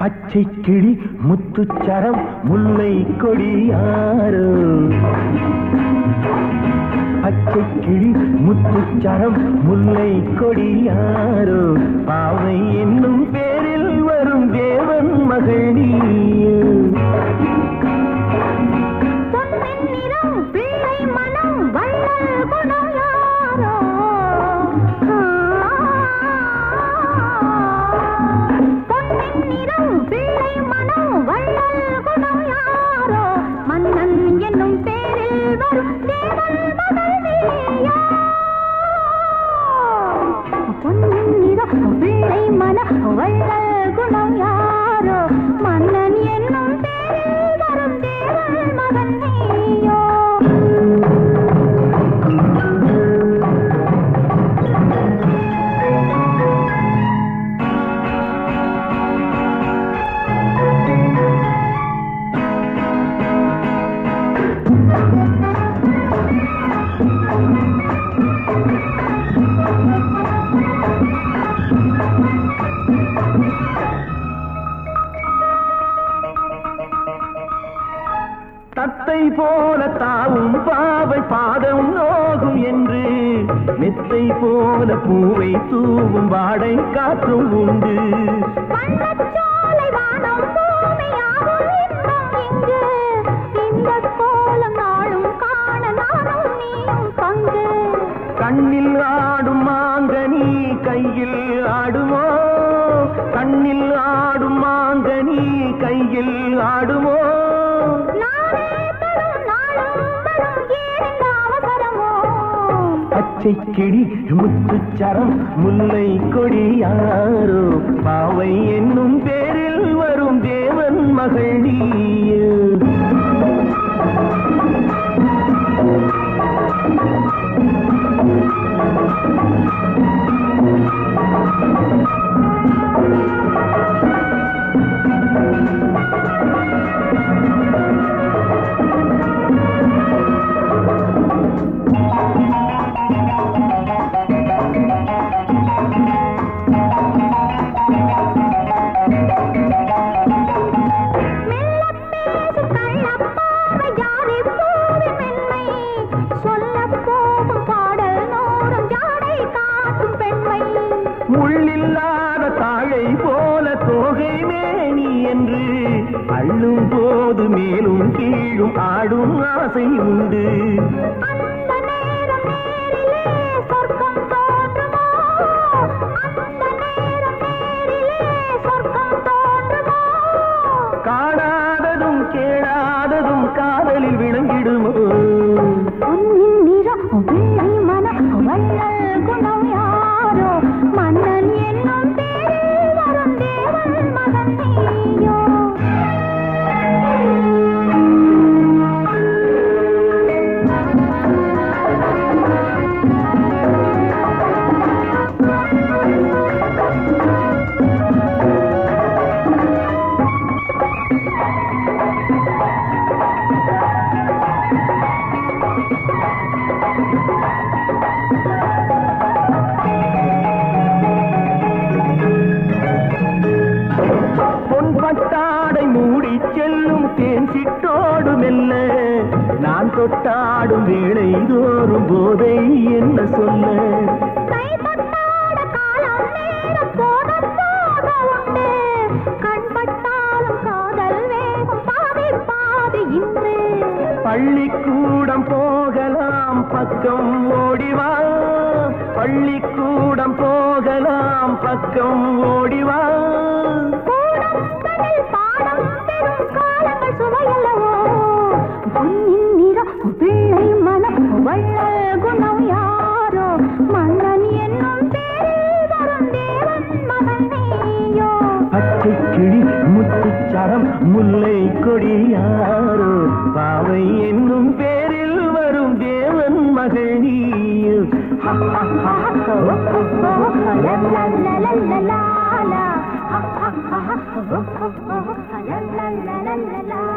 பச்சை கிளி முத்துச்சரம் முல்லை கொடியாரோ பச்சை கிளி முத்துச்சரம் முல்லை கொடியாரோ பாவை என்னும் பேரில் வரும் தேவன் மகள் நீயோ தத்தை போல தாவும் பாவை பாதம் நோகும் என்று மெத்தை போல பூவை தூவும் வாடை காற்றும் உண்டு கண்ணில் ஆடும் மாங்கனி கையில் ஆடுமோ கண்ணில் ஆடும் மாங்கனி கையில் ஆடுமோ பச்சை கிளி முத்துச்சரம் முல்லை கொடியாரோ பாவை என்னும் பேரில் வரும் தேவன் மகள் நீயோ முள்ளில்லாத தாழை போல தோகை மேனி என்று அள்ளும் போது மேலும் கீழும் ஆடும் ஆசை உண்டு காணாததும் கேளாததும் காதலில் விளங்கிடுமோ மன்னன் என்னும் பேரில் வரும் தேவன் மகன் நீயோ பட்டாடை மூடி செல்லும் தேன் சிட்டோடு மெல்ல நான் தொட்டாடும் வேளை தோறும் போதை என்ன சொல்ல பள்ளிக்கூடம் போகலாம் பக்கம் ஓடிவா பள்ளிக்கூடம் போகலாம் பக்கம் ஓடிவா பிள்ளை மனம் வள்ளல் குணம் யாரோ மன்னன் என்னும் பேரில் வரும் தேவன் மகன் நீயோ பச்சை கிளி முத்துச்சரம் முல்லை கொடியாரோ பாவை என்னும் பேரில் வரும் தேவன் மகள் நீயோ la la la la